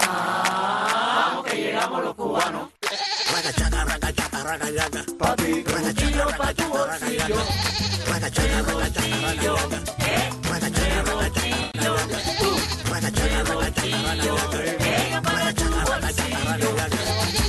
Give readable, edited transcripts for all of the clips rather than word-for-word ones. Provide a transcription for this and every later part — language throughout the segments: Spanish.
Vamos que llegamos los cubanos. Ragachaca, ragachaca, ragachaca. Pa' ti, bolsillo, pa' tu bolsillo. Ragachaca, ragachaca, ragachaca. Ragachaca, ragachaca, ragachaca. Ragachaca, ragachaca, ragachaca. Ragachaca, ragachaca, ragachaca.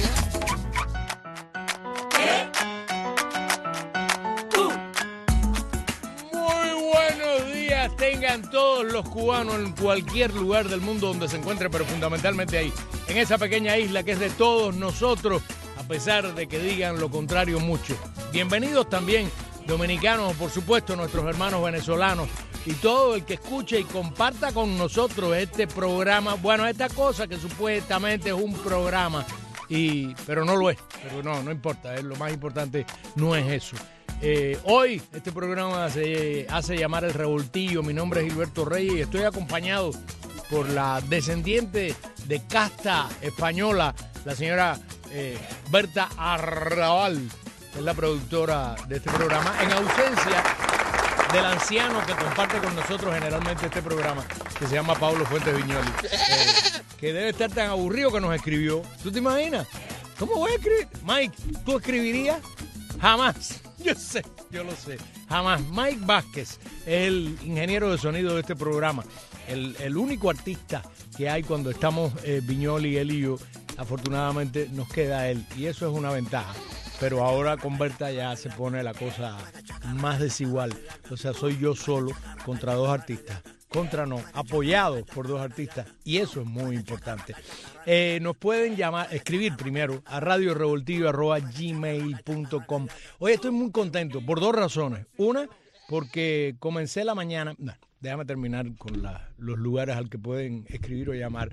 Tengan todos los cubanos en cualquier lugar del mundo donde se encuentren, pero fundamentalmente ahí, en esa pequeña isla que es de todos nosotros, a pesar de que digan lo contrario mucho. Bienvenidos también dominicanos, por supuesto, nuestros hermanos venezolanos y todo el que escuche y comparta con nosotros este programa, bueno, esta cosa que supuestamente es un programa, pero no lo es, pero no importa, lo más importante no es eso. Hoy este programa se hace llamar El Revoltillo. Mi nombre es Gilberto Reyes y estoy acompañado por la descendiente de casta española, la señora Berta Arrabal, que es la productora de este programa, en ausencia del anciano que comparte con nosotros generalmente este programa, que se llama Pablo Fuentes Viñoli, que debe estar tan aburrido que nos escribió. ¿Tú te imaginas? ¿Cómo voy a escribir? Mike, ¿tú escribirías? Jamás. Yo lo sé. Jamás. Mike Vázquez es el ingeniero de sonido de este programa. El único artista que hay cuando estamos Viñoli, él y yo. Afortunadamente nos queda él. Y eso es una ventaja. Pero ahora con Berta ya se pone la cosa más desigual. O sea, soy yo solo contra dos artistas. Contra no, apoyados por dos artistas. Y eso es muy importante. Nos pueden escribir primero a radiorevoltillo@gmail.com. Hoy estoy muy contento por dos razones. Una, porque comencé la mañana. Déjame terminar con los lugares al que pueden escribir o llamar.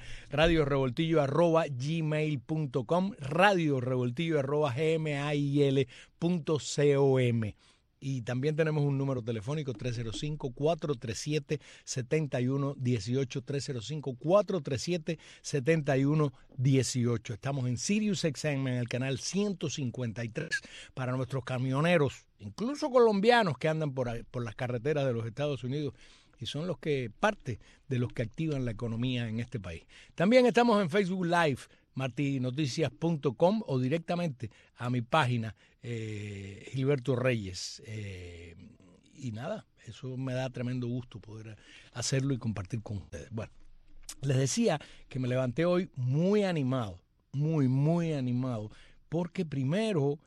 radiorevoltillo@gmail.com, radiorevoltillo@gmail.com. Y también tenemos un número telefónico 305-437-7118, 305-437-7118. Estamos en Sirius XM, en el canal 153, para nuestros camioneros, incluso colombianos que andan por las carreteras de los Estados Unidos y son parte de los que activan la economía en este país. También estamos en Facebook Live, martinoticias.com, o directamente a mi página Gilberto Reyes. Y nada, eso me da tremendo gusto poder hacerlo y compartir con ustedes. Bueno, les decía que me levanté hoy muy animado, muy animado, porque primero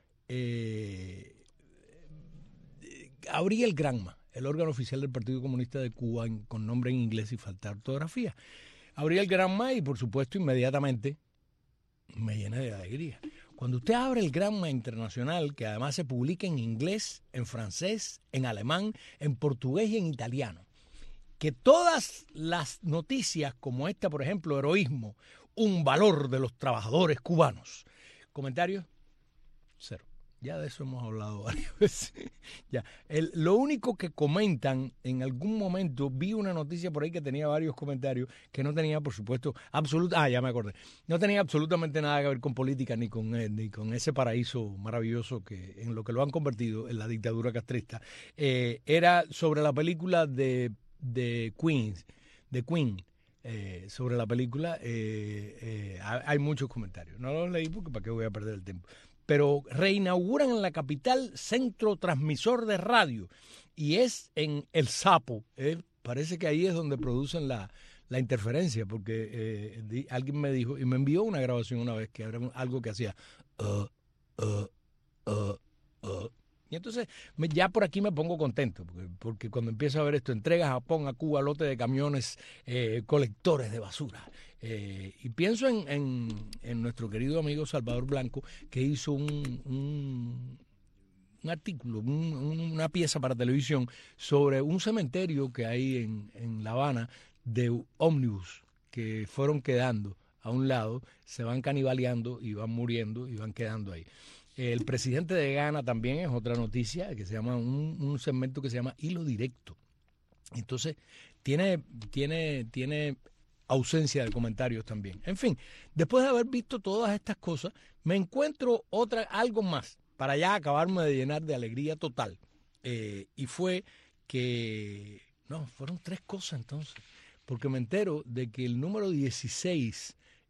abrí el Granma, el órgano oficial del Partido Comunista de Cuba, con nombre en inglés y falta ortografía. Abrí el Granma y, por supuesto, inmediatamente me llené de alegría. Cuando usted abre el Granma Internacional, que además se publica en inglés, en francés, en alemán, en portugués y en italiano, que todas las noticias como esta, por ejemplo, heroísmo, un valor de los trabajadores cubanos. ¿Comentarios? Cero. Ya de eso hemos hablado varias veces. Ya. Lo único que comentan, en algún momento vi una noticia por ahí que tenía varios comentarios que no tenía, por supuesto, ya me acordé. No tenía absolutamente nada que ver con política ni con ese paraíso maravilloso que en lo que lo han convertido en la dictadura castrista. Era sobre la película de Queen. Sobre la película hay muchos comentarios. No los leí porque para qué voy a perder el tiempo. Pero reinauguran en la capital centro transmisor de radio y es en El Sapo. Parece que ahí es donde producen la interferencia, porque alguien me dijo y me envió una grabación una vez que era algo que hacía y entonces ya por aquí me pongo contento porque cuando empiezo a ver esto, entrega a Japón, a Cuba, lote de camiones colectores de basura. Y pienso en nuestro querido amigo Salvador Blanco, que hizo un artículo, una pieza para televisión sobre un cementerio que hay en La Habana de ómnibus que fueron quedando a un lado, se van canibaleando y van muriendo y van quedando ahí. El presidente de Ghana también es otra noticia, que se llama un segmento que se llama Hilo Directo. Entonces, tiene ausencia de comentarios también. En fin, después de haber visto todas estas cosas, me encuentro algo más para ya acabarme de llenar de alegría total. Y fue que, fueron tres cosas entonces, porque me entero de que el número 16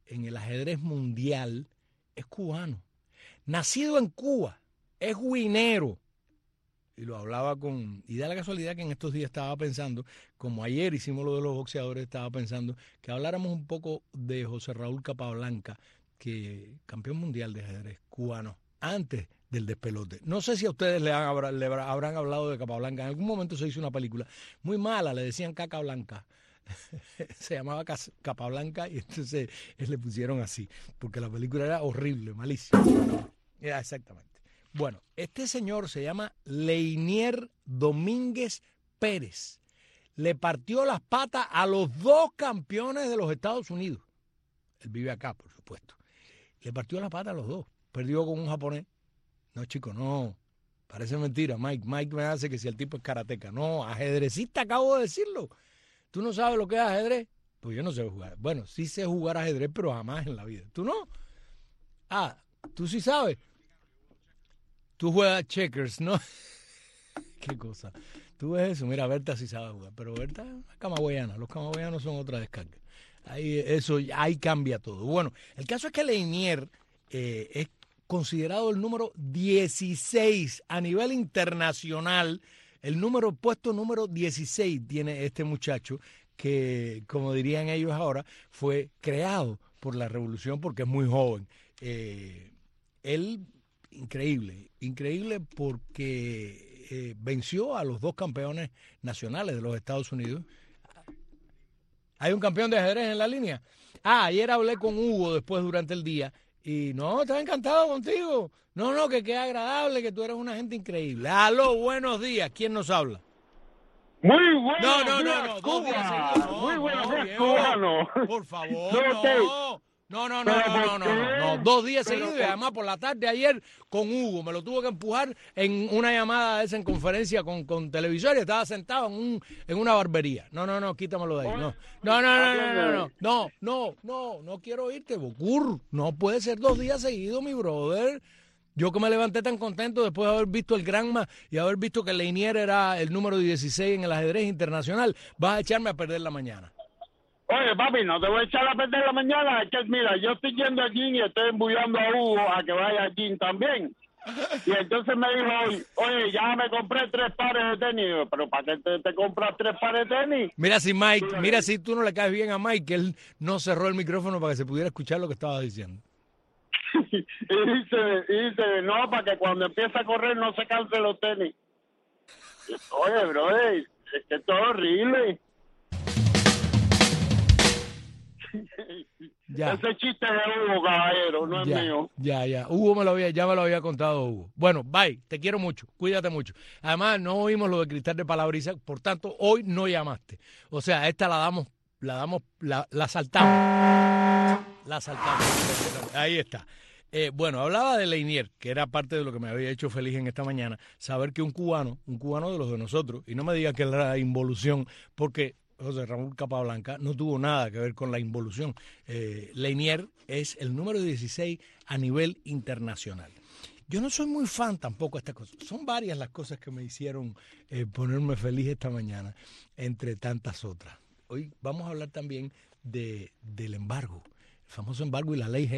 en el ajedrez mundial es cubano. Nacido en Cuba, es guinero. Y lo hablaba y da la casualidad que en estos días estaba pensando, como ayer hicimos lo de los boxeadores, estaba pensando que habláramos un poco de José Raúl Capablanca, que campeón mundial de ajedrez cubano, antes del despelote. No sé si a ustedes le habrán hablado de Capablanca. En algún momento se hizo una película muy mala, le decían Caca Blanca. Se llamaba Capablanca y entonces le pusieron así, porque la película era horrible, malísima. Era exactamente. Bueno, este señor se llama Leinier Domínguez Pérez. Le partió las patas a los 2 campeones de los Estados Unidos. Él vive acá, por supuesto. Le partió las patas a los 2. Perdió con un japonés. No, chico, no. Parece mentira, Mike. Mike me hace que si el tipo es karateca. No, ajedrecista, acabo de decirlo. ¿Tú no sabes lo que es ajedrez? Pues yo no sé jugar. Bueno, sí sé jugar ajedrez, pero jamás en la vida. ¿Tú no? Ah, tú sí sabes. Tú juegas checkers, ¿no? Qué cosa. Tú ves eso. Mira, Berta sí sabe jugar, pero Berta es camagüeyana. Los camagüeyanos son otra descarga. Ahí cambia todo. Bueno, el caso es que Leinier es considerado el número 16 a nivel internacional. Puesto número 16 tiene este muchacho que, como dirían ellos ahora, fue creado por la revolución porque es muy joven. Él, increíble porque venció a los 2 campeones nacionales de los Estados Unidos. ¿Hay un campeón de ajedrez en la línea? Ayer hablé con Hugo después durante el día y no, estaba encantado contigo. No, que qué agradable, que tú eres una gente increíble. Aló, buenos días. ¿Quién nos habla? Muy buenos No, días, 2 días Cuba. seguidos. No, Muy buenos días, viejo. cubano. Por favor, No, no. 2 días seguidos y además por la tarde ayer con Hugo. Me lo tuvo que empujar en una llamada esa en conferencia con televisor y estaba sentado en una barbería. No, quítamelo de ahí. No quiero oírte, Bocur. No puede ser 2 días seguidos, mi brother. Yo que me levanté tan contento después de haber visto el Granma y haber visto que Leinier era el número 16 en el ajedrez internacional, vas a echarme a perder la mañana. Oye, papi, no te voy a echar a perder la mañana. Es que, mira, yo estoy yendo al gym y estoy embullando a Hugo a que vaya al gym también. Y entonces me dijo hoy, oye, ya me compré 3 pares de tenis. Yo, pero ¿para qué te compras 3 pares de tenis? Mira si tú no le caes bien a Mike, que él no cerró el micrófono para que se pudiera escuchar lo que estaba diciendo. y dice, no, para que cuando empiece a correr no se cansen los tenis. Oye, bro, es que esto es horrible. Ya. Ese chiste de Hugo, caballero, no es mío. Ya. Hugo ya me lo había contado, Hugo. Bueno, bye, te quiero mucho, cuídate mucho. Además, no oímos lo de Cristal de Palabrisa, por tanto, hoy no llamaste. O sea, esta la saltamos. La saltamos. Ahí está. Bueno, hablaba de Leinier, que era parte de lo que me había hecho feliz en esta mañana, saber que un cubano de los de nosotros, y no me diga que era involución, porque José Raúl Capablanca no tuvo nada que ver con la involución. Leinier es el número 16 a nivel internacional. Yo no soy muy fan tampoco de estas cosas. Son varias las cosas que me hicieron ponerme feliz esta mañana, entre tantas otras. Hoy vamos a hablar también del embargo, el famoso embargo y la ley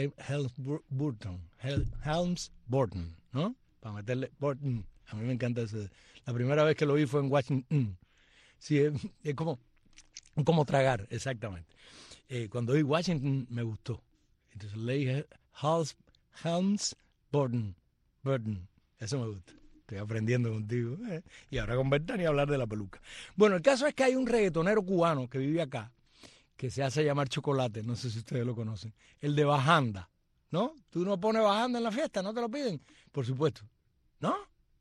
Helms-Burton, ¿no? Para meterle Burton. A mí me encanta ese. La primera vez que lo vi fue en Washington. Sí, es como tragar, exactamente. Cuando vi Washington me gustó. Entonces ley Helms-Burton. Eso me gusta. Estoy aprendiendo contigo. Y ahora con Bertani hablar de la peluca. Bueno, el caso es que hay un reggaetonero cubano que vive acá, que se hace llamar Chocolate, no sé si ustedes lo conocen, el de Bajanda, ¿no? Tú no pones Bajanda en la fiesta, ¿no te lo piden? Por supuesto. ¿No?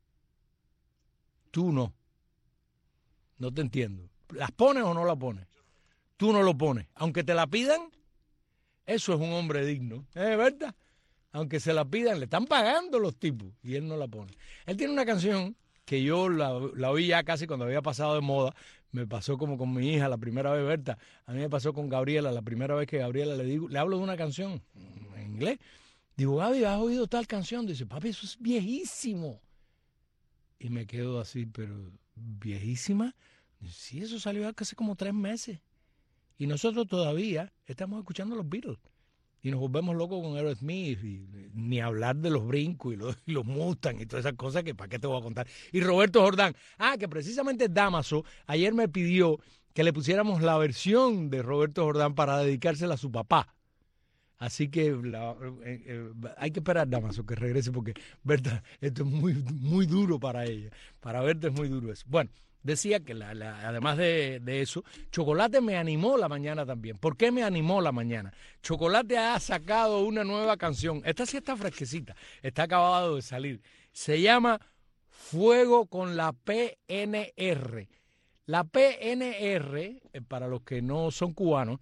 Tú no. No te entiendo. ¿Las pones o no las pones? Tú no lo pones. Aunque te la pidan, eso es un hombre digno. ¿Verdad? Aunque se la pidan, le están pagando los tipos y él no la pone. Él tiene una canción que yo la oí ya casi cuando había pasado de moda. Me pasó como con mi hija la primera vez, Berta. A mí me pasó con Gabriela, la primera vez que Gabriela le hablo de una canción en inglés. Digo, Gaby, ¿has oído tal canción? Dice, papi, eso es viejísimo. Y me quedo así, pero ¿viejísima? Sí, eso salió hace como 3 meses. Y nosotros todavía estamos escuchando los Beatles. y nos volvemos locos con Aerosmith, y ni hablar de los brincos y los Mustang y todas esas cosas que para qué te voy a contar. Y Roberto Jordán, que precisamente Damaso ayer me pidió que le pusiéramos la versión de Roberto Jordán para dedicársela a su papá. Así que hay que esperar, Damaso, que regrese porque Berta, esto es muy, muy duro para ella. Para Berta es muy duro eso. Bueno, decía que además de eso, Chocolate me animó la mañana también. ¿Por qué me animó la mañana? Chocolate ha sacado una nueva canción. Esta sí está fresquecita. Está acabado de salir. Se llama Fuego con la PNR. La PNR, para los que no son cubanos,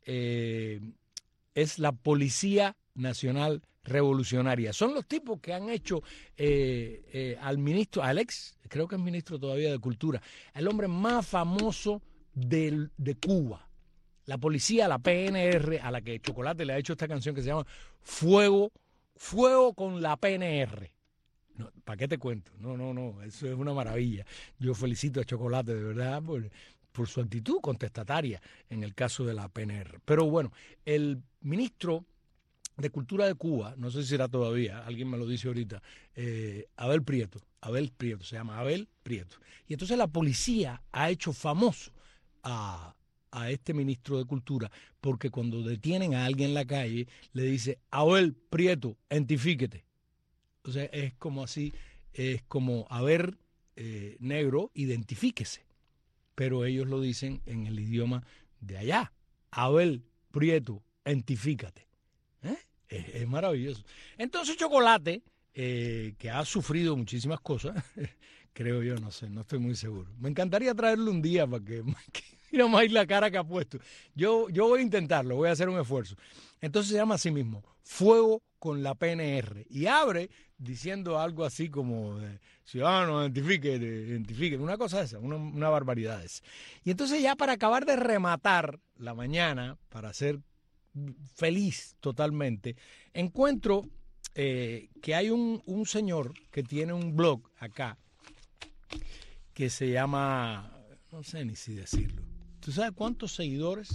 es la Policía Nacional Revolucionaria. Son los tipos que han hecho al ministro, al ex, creo que es ministro todavía de Cultura, el hombre más famoso de Cuba. La policía, la PNR, a la que Chocolate le ha hecho esta canción que se llama Fuego con la PNR. No, ¿para qué te cuento? No, eso es una maravilla. Yo felicito a Chocolate, de verdad, por su actitud contestataria en el caso de la PNR. Pero bueno, el ministro de Cultura de Cuba, no sé si será todavía, alguien me lo dice ahorita, Abel Prieto, se llama Abel Prieto. Y entonces la policía ha hecho famoso a este ministro de Cultura porque cuando detienen a alguien en la calle le dice, Abel Prieto, identifíquete. O sea, es como así, es como, a ver, negro, identifíquese. Pero ellos lo dicen en el idioma de allá. Abel Prieto, identifícate. Es maravilloso. Entonces Chocolate, que ha sufrido muchísimas cosas, creo yo, no sé, no estoy muy seguro. Me encantaría traerle un día para que mira más la cara que ha puesto. Yo voy a intentarlo, voy a hacer un esfuerzo. Entonces se llama así mismo, Fuego con la PNR. Y abre diciendo algo así como, ciudadano, identifique, una cosa esa, una barbaridad esa. Y entonces ya para acabar de rematar la mañana, para ser feliz totalmente, encuentro que hay un señor que tiene un blog acá que se llama, no sé ni si decirlo. ¿Tú sabes cuántos seguidores?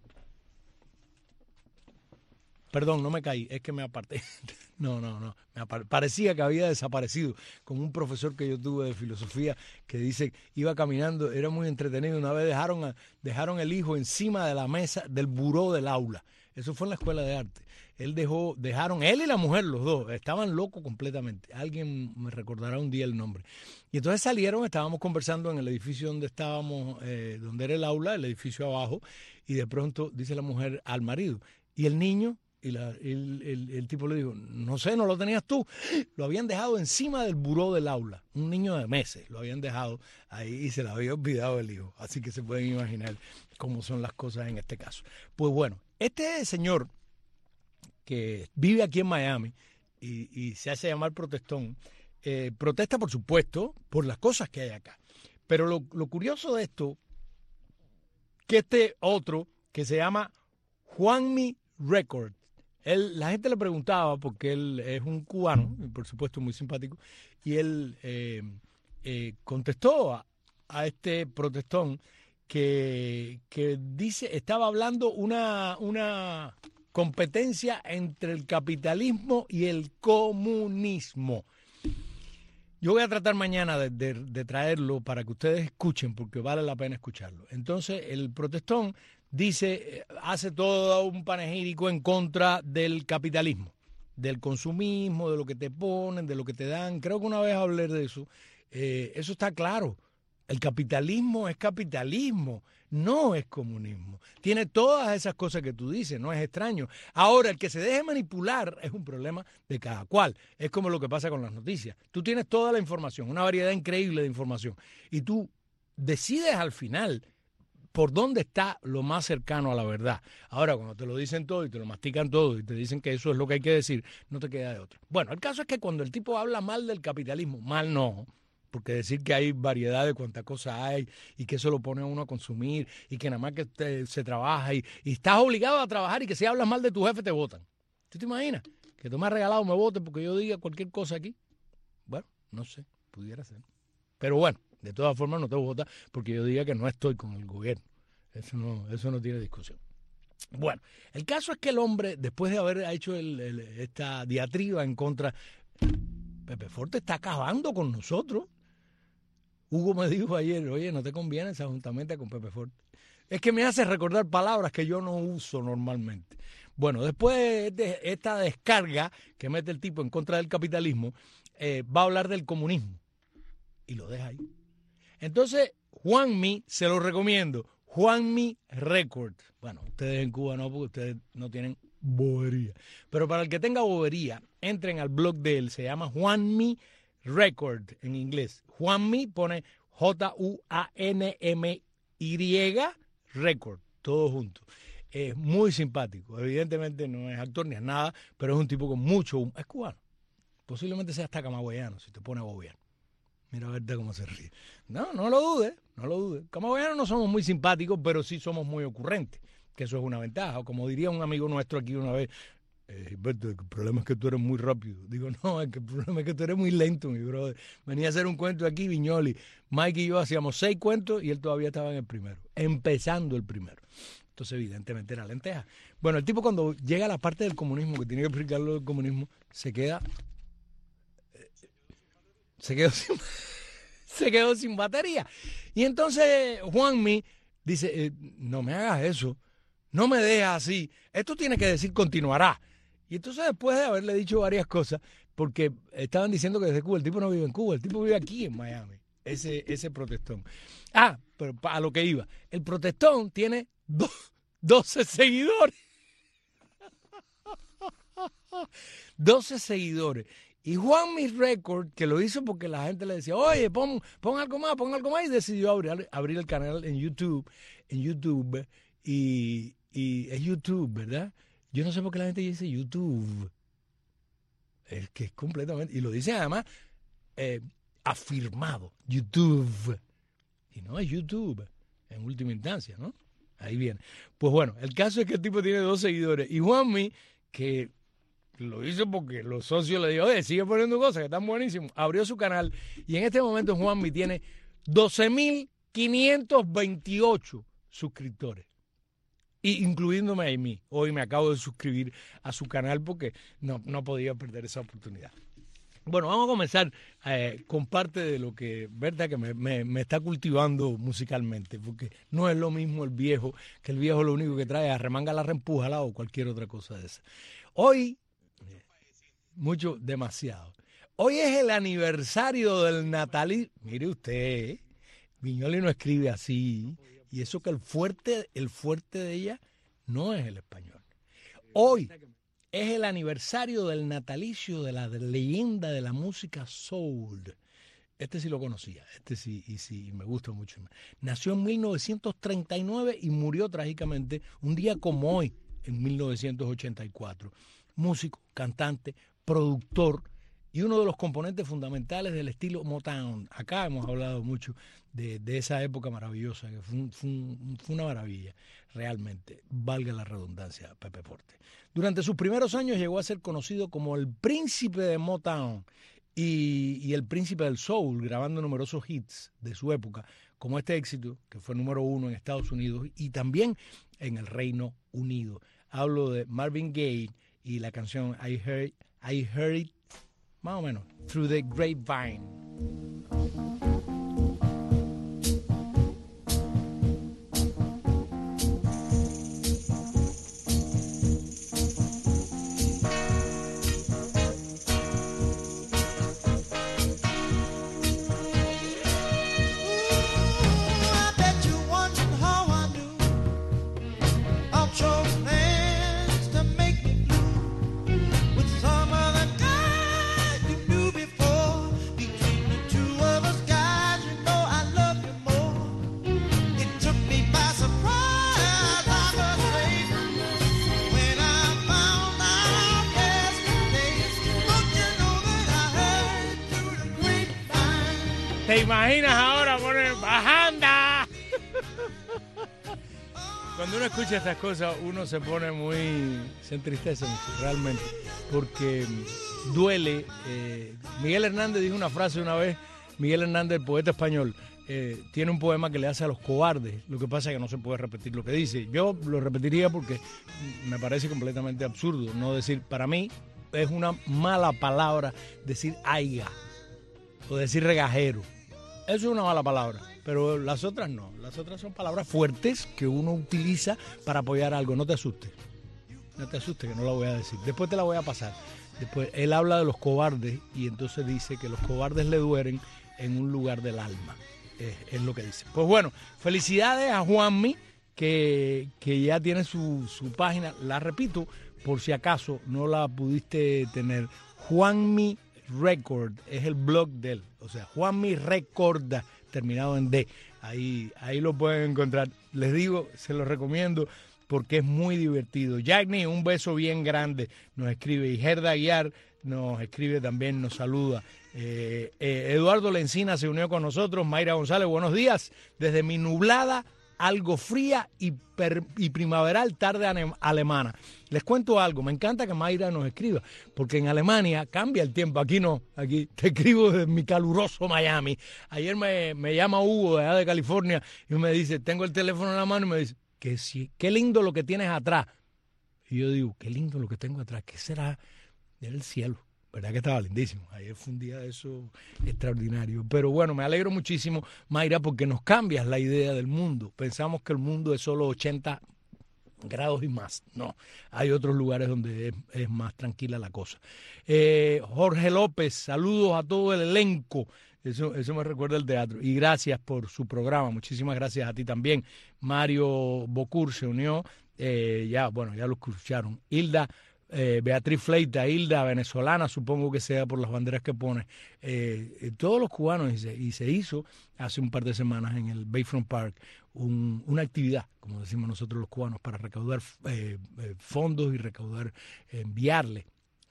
Perdón, no me caí, es que me aparté. No. Parecía que había desaparecido, como un profesor que yo tuve de filosofía que dice, iba caminando, era muy entretenido. Una vez dejaron el hijo encima de la mesa del buró del aula. Eso fue en la escuela de arte. Dejaron él y la mujer, los dos, estaban locos completamente. Alguien me recordará un día el nombre. Y entonces salieron, estábamos conversando en el edificio donde estábamos, donde era el aula, el edificio abajo, y de pronto dice la mujer al marido, ¿y el niño? Y el tipo le dijo, no sé, no lo tenías tú. Lo habían dejado encima del buró del aula. Un niño de meses lo habían dejado ahí y se le había olvidado el hijo. Así que se pueden imaginar cómo son las cosas en este caso. Pues bueno, este señor que vive aquí en Miami y se hace llamar protestón, protesta, por supuesto, por las cosas que hay acá. Pero lo curioso de esto, que este otro, que se llama Juanmi Record, la gente le preguntaba, porque él es un cubano, y por supuesto muy simpático, y él contestó a este protestón que dice, estaba hablando una competencia entre el capitalismo y el comunismo. Yo voy a tratar mañana de traerlo para que ustedes escuchen, porque vale la pena escucharlo. Entonces, el protestón dice, hace todo un panegírico en contra del capitalismo, del consumismo, de lo que te ponen, de lo que te dan. Creo que una vez hablé de eso. Eso está claro. El capitalismo es capitalismo, no es comunismo. Tiene todas esas cosas que tú dices, no es extraño. Ahora, el que se deje manipular es un problema de cada cual. Es como lo que pasa con las noticias. Tú tienes toda la información, una variedad increíble de información, y tú decides al final por dónde está lo más cercano a la verdad. Ahora, cuando te lo dicen todo y te lo mastican todo y te dicen que eso es lo que hay que decir, no te queda de otra. Bueno, el caso es que cuando el tipo habla mal del capitalismo, mal no, porque decir que hay variedad de cuánta cosa hay y que eso lo pone a uno a consumir y que nada más que se trabaja y estás obligado a trabajar y que si hablas mal de tu jefe te votan. ¿Tú te imaginas? Que tú me has regalado me votes porque yo diga cualquier cosa aquí. Bueno, no sé, pudiera ser. Pero bueno, de todas formas no te vota porque yo diga que no estoy con el gobierno. Eso no tiene discusión. Bueno, el caso es que el hombre, después de haber hecho esta diatriba en contra, Pepe Forte está acabando con nosotros. Hugo me dijo ayer, oye, no te conviene esa juntamente con Pepe Forte. Es que me hace recordar palabras que yo no uso normalmente. Bueno, después de esta descarga que mete el tipo en contra del capitalismo, va a hablar del comunismo. Y lo deja ahí. Entonces, Juanmi, se lo recomiendo. Juanmi Record. Bueno, ustedes en Cuba no, porque ustedes no tienen bobería. Pero para el que tenga bobería, entren al blog de él. Se llama Juanmi Record en inglés. Juanmi pone Juanmy Record, todo junto. Es muy simpático. Evidentemente no es actor ni es nada, pero es un tipo con mucho humor. Es cubano. Posiblemente sea hasta camagüeyano, si te pone a bobear. Mira a verte cómo se ríe. No lo dudes, no lo dudes. Camagüeyanos no somos muy simpáticos, pero sí somos muy ocurrentes, que eso es una ventaja. O como diría un amigo nuestro aquí una vez, Gilberto, el problema es que tú eres muy rápido. Digo, no, es que el problema es que tú eres muy lento, mi brother. Venía a hacer un cuento aquí, Viñoli. Mike y yo hacíamos 6 cuentos y él todavía estaba en el primero, empezando el primero. Entonces, evidentemente, era lenteja. Bueno, el tipo cuando llega a la parte del comunismo, que tiene que explicarlo del comunismo, se quedó sin batería. Y entonces Juanmi dice, no me hagas eso, no me dejes así, esto tiene que decir continuará. Y entonces después de haberle dicho varias cosas, porque estaban diciendo que desde Cuba, el tipo no vive en Cuba, el tipo vive aquí en Miami, ese protestón. Pero a lo que iba, el protestón tiene 12 seguidores. 12 seguidores. Y Juanmi Record, que lo hizo porque la gente le decía, oye, pon algo más, y decidió abrir el canal en YouTube, y es YouTube, ¿verdad? Yo no sé por qué la gente dice YouTube. Es que es completamente, y lo dice además afirmado, YouTube. Y no es YouTube, en última instancia, ¿no? Ahí viene. Pues bueno, el caso es que el tipo tiene 2 seguidores, y Juanmi, que lo hizo porque los socios le dijeron, oye, sigue poniendo cosas que están buenísimos. Abrió su canal y en este momento Juanmi tiene 12.528 suscriptores. Incluyéndome a mí. Hoy me acabo de suscribir a su canal porque no podía perder esa oportunidad. Bueno, vamos a comenzar con parte de lo que, verdad, que me está cultivando musicalmente, porque no es lo mismo el viejo, que el viejo lo único que trae es arremanga, empújala o cualquier otra cosa de esa. Hoy, demasiado. Hoy es el aniversario del natalicio. Mire usted, Viñoli no escribe así, y eso que el fuerte de ella no es el español. Hoy es el aniversario del natalicio de la leyenda de la música soul. Este sí lo conocía, sí, me gusta mucho. Nació en 1939 y murió trágicamente un día como hoy, en 1984. Músico, cantante, productor y uno de los componentes fundamentales del estilo Motown. Acá hemos hablado mucho de esa época maravillosa, que fue una maravilla, realmente, valga la redundancia, Pepe Forte. Durante sus primeros años llegó a ser conocido como el príncipe de Motown y el príncipe del soul, grabando numerosos hits de su época, como este éxito, que fue número 1 en Estados Unidos y también en el Reino Unido. Hablo de Marvin Gaye y la canción I Heard It, más o menos, Through the Grapevine. ¿Te imaginas ahora poner bajanda? Cuando uno escucha estas cosas, uno se entristece mucho, realmente, porque duele. Miguel Hernández dijo una frase una vez, Miguel Hernández, el poeta español, tiene un poema que le hace a los cobardes. Lo que pasa es que no se puede repetir lo que dice. Yo lo repetiría porque me parece completamente absurdo no decir, para mí es una mala palabra decir aiga o decir regajero. Eso es una mala palabra, pero las otras no. Las otras son palabras fuertes que uno utiliza para apoyar algo. No te asustes. No te asustes, que no la voy a decir. Después te la voy a pasar. Después él habla de los cobardes y entonces dice que los cobardes le duelen en un lugar del alma. Es lo que dice. Pues bueno, felicidades a Juanmi, que ya tiene su página. La repito, por si acaso no la pudiste tener. Juanmi Record es el blog de él. O sea, Juanmi Record, terminado en D. Ahí lo pueden encontrar. Les digo, se los recomiendo porque es muy divertido. Jackney, un beso bien grande, nos escribe. Y Gerda Aguiar nos escribe también, nos saluda. Eduardo Lencina se unió con nosotros. Mayra González, buenos días. Desde mi nublada, algo fría y primaveral tarde alemana. Les cuento algo, me encanta que Mayra nos escriba, porque en Alemania cambia el tiempo, aquí no, aquí te escribo desde mi caluroso Miami. Ayer me llama Hugo de allá de California y me dice, tengo el teléfono en la mano y me dice, qué lindo lo que tienes atrás. Y yo digo, qué lindo lo que tengo atrás, ¿qué será? Del cielo. ¿Verdad que estaba lindísimo? Ayer fue un día de eso extraordinario. Pero bueno, me alegro muchísimo, Mayra, porque nos cambias la idea del mundo. Pensamos que el mundo es solo 80 grados y más. No, hay otros lugares donde es más tranquila la cosa. Jorge López, saludos a todo el elenco. Eso me recuerda el teatro. Y gracias por su programa. Muchísimas gracias a ti también. Mario Bocur se unió. Ya lo escucharon. Hilda. Beatriz Fleita, Hilda, venezolana, supongo que sea por las banderas que pone, todos los cubanos, y se hizo hace un par de semanas en el Bayfront Park una actividad, como decimos nosotros los cubanos, para recaudar fondos y enviarle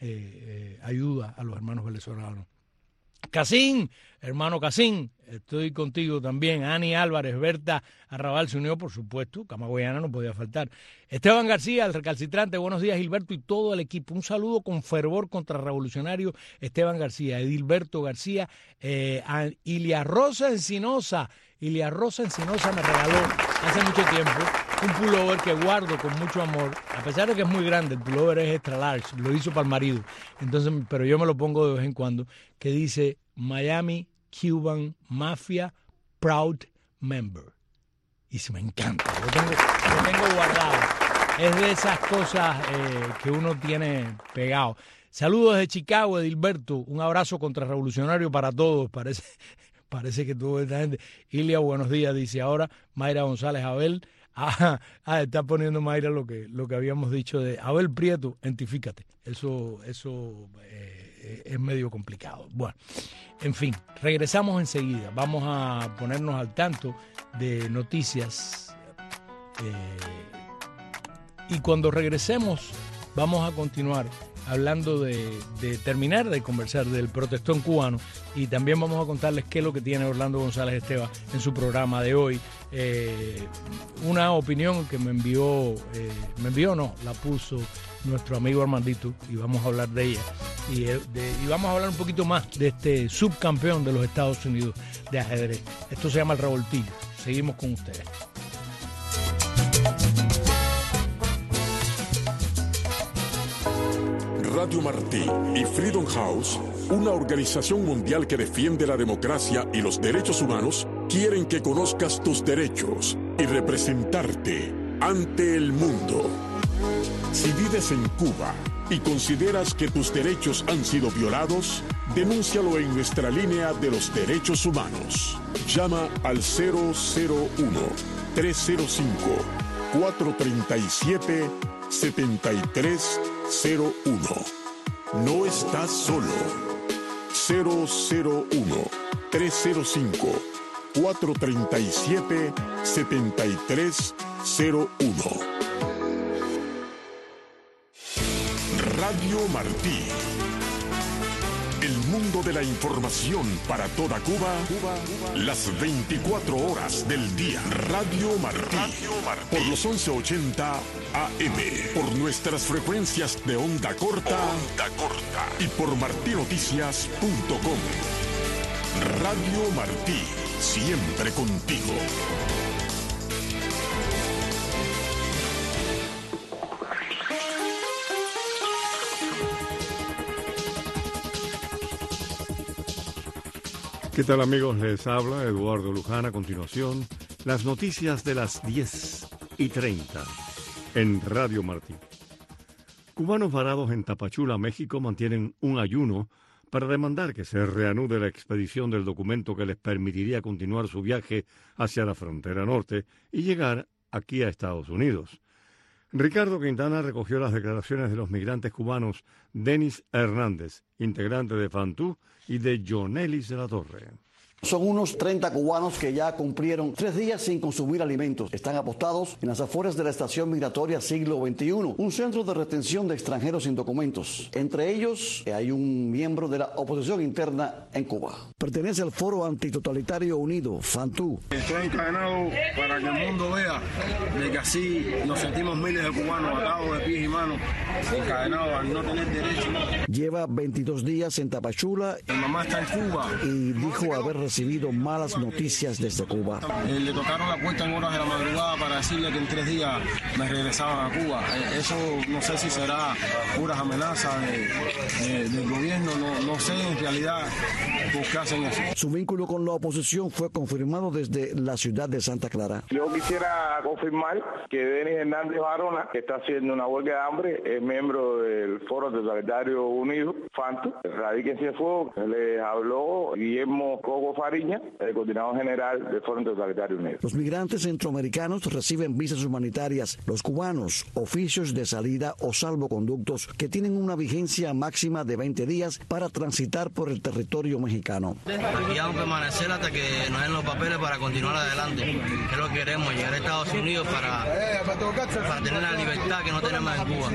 ayuda a los hermanos venezolanos. Casín, hermano Casín, estoy contigo también. Ani Álvarez, Berta Arrabal se unió, por supuesto. Camagüeyana no podía faltar. Esteban García, el recalcitrante. Buenos días, Gilberto y todo el equipo. Un saludo con fervor contrarrevolucionario. Esteban García, Edilberto García, a Ilia Rosa Encinosa. Ilia Rosa Encinosa me regaló hace mucho tiempo un pullover que guardo con mucho amor, a pesar de que es muy grande. El pullover es extra large, lo hizo para el marido, entonces, pero yo me lo pongo de vez en cuando, que dice Miami Cuban Mafia Proud Member, y se me encanta, lo tengo guardado. Es de esas cosas que uno tiene pegado. Saludos de Chicago, Edilberto, un abrazo contrarrevolucionario para todos. Parece que toda esta gente. Ilia, buenos días, dice ahora Mayra González. Abel, está poniendo Mayra lo que habíamos dicho de Abel Prieto, identifícate. Eso es medio complicado. Bueno, en fin, regresamos enseguida. Vamos a ponernos al tanto de noticias. Y cuando regresemos, vamos a continuar hablando de terminar de conversar del protestón cubano, y también vamos a contarles qué es lo que tiene Orlando González Esteban en su programa de hoy. Una opinión que la puso nuestro amigo Armandito, y vamos a hablar de ella. Y vamos a hablar un poquito más de este subcampeón de los Estados Unidos de ajedrez. Esto se llama el revoltillo. Seguimos con ustedes. Radio Martí y Freedom House, una organización mundial que defiende la democracia y los derechos humanos, quieren que conozcas tus derechos y representarte ante el mundo. Si vives en Cuba y consideras que tus derechos han sido violados, denúncialo en nuestra línea de los derechos humanos. Llama al 001-305-437-7301. No estás solo. 001-305-437-7301. Radio Martí. El mundo de la información para toda Cuba, las 24 horas del día. Radio Martí. Por los 1180 AM. Por nuestras frecuencias de onda corta. Y por martinoticias.com. Radio Martí. siempre contigo. ¿Qué tal, amigos? Les habla Eduardo Luján. A continuación, las noticias de las 10:30 en Radio Martí. Cubanos varados en Tapachula, México, mantienen un ayuno para demandar que se reanude la expedición del documento que les permitiría continuar su viaje hacia la frontera norte y llegar aquí a Estados Unidos. Ricardo Quintana recogió las declaraciones de los migrantes cubanos Denis Hernández, integrante de Fantú, y de Jonelis de la Torre. Son unos 30 cubanos que ya cumplieron 3 días sin consumir alimentos. Están apostados en las afueras de la estación migratoria Siglo XXI, un centro de retención de extranjeros sin documentos. Entre ellos hay un miembro de la oposición interna en Cuba. Pertenece al Foro Antitotalitario Unido, Fantú. Estoy encadenado para que el mundo vea de que así nos sentimos miles de cubanos atados de pies y manos, encadenados al no tener derecho. Lleva 22 días en Tapachula. Mi mamá está en Cuba y dijo haber recibido malas noticias desde Cuba. Le tocaron la puerta en horas de la madrugada para decirle que en 3 días me regresaban a Cuba. Eso no sé si será puras amenazas del gobierno, no sé en realidad por qué hacen eso. Su vínculo con la oposición fue confirmado desde la ciudad de Santa Clara. Yo quisiera confirmar que Denis Hernández Barona, que está haciendo una huelga de hambre, es miembro del Foro Totalitario Unido, FANTU, radica en Cienfuegos. Les habló Guillermo Coco Fariña, el coordinador general del Foro Totalitario Unido. Los migrantes centroamericanos reciben visas humanitarias. Los cubanos, oficios de salida o salvoconductos que tienen una vigencia máxima de 20 días para transitar por el territorio mexicano. Aquí vamos a permanecer hasta que nos den los papeles para continuar adelante. Que es lo que queremos, llegar a Estados Unidos para tener la libertad que no tenemos en Cuba.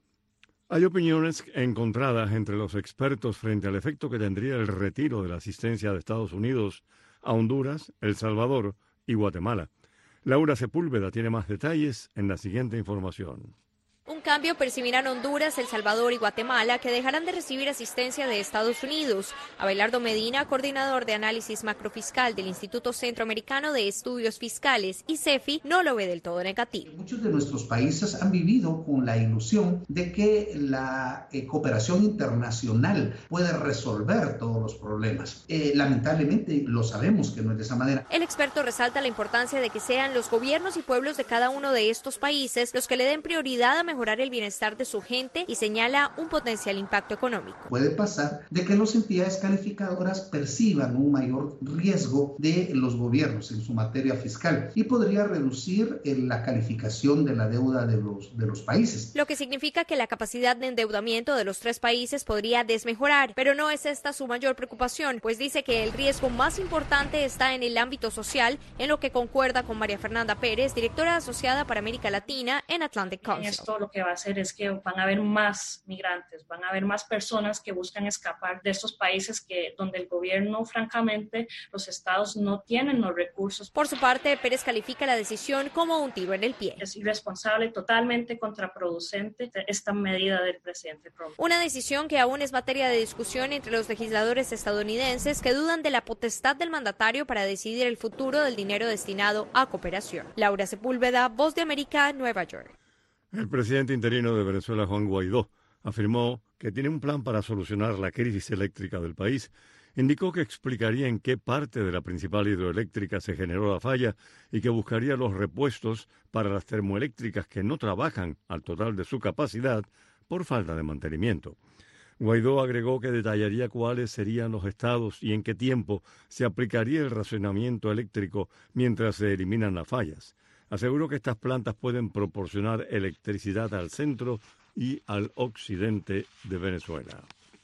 Hay opiniones encontradas entre los expertos frente al efecto que tendría el retiro de la asistencia de Estados Unidos a Honduras, El Salvador y Guatemala. Laura Sepúlveda tiene más detalles en la siguiente información. Un cambio percibirán Honduras, El Salvador y Guatemala, que dejarán de recibir asistencia de Estados Unidos. Abelardo Medina, coordinador de análisis macrofiscal del Instituto Centroamericano de Estudios Fiscales, ICEFI, no lo ve del todo negativo. Muchos de nuestros países han vivido con la ilusión de que la cooperación internacional puede resolver todos los problemas. Lamentablemente lo sabemos que no es de esa manera. El experto resalta la importancia de que sean los gobiernos y pueblos de cada uno de estos países los que le den prioridad a mejorar el bienestar de su gente y señala un potencial impacto económico. Puede pasar de que las entidades calificadoras perciban un mayor riesgo de los gobiernos en su materia fiscal y podría reducir la calificación de la deuda de los países. Lo que significa que la capacidad de endeudamiento de los 3 países podría desmejorar, pero no es esta su mayor preocupación, pues dice que el riesgo más importante está en el ámbito social, en lo que concuerda con María Fernanda Pérez, directora asociada para América Latina en Atlantic Council. Esto lo que va a hacer es que van a haber más migrantes, van a haber más personas que buscan escapar de estos países donde el gobierno, francamente, los estados no tienen los recursos. Por su parte, Pérez califica la decisión como un tiro en el pie. Es irresponsable, totalmente contraproducente esta medida del presidente Trump. Una decisión que aún es materia de discusión entre los legisladores estadounidenses que dudan de la potestad del mandatario para decidir el futuro del dinero destinado a cooperación. Laura Sepúlveda, Voz de América, Nueva York. El presidente interino de Venezuela, Juan Guaidó, afirmó que tiene un plan para solucionar la crisis eléctrica del país. Indicó que explicaría en qué parte de la principal hidroeléctrica se generó la falla y que buscaría los repuestos para las termoeléctricas que no trabajan al total de su capacidad por falta de mantenimiento. Guaidó agregó que detallaría cuáles serían los estados y en qué tiempo se aplicaría el racionamiento eléctrico mientras se eliminan las fallas. Aseguró que estas plantas pueden proporcionar electricidad al centro y al occidente de Venezuela.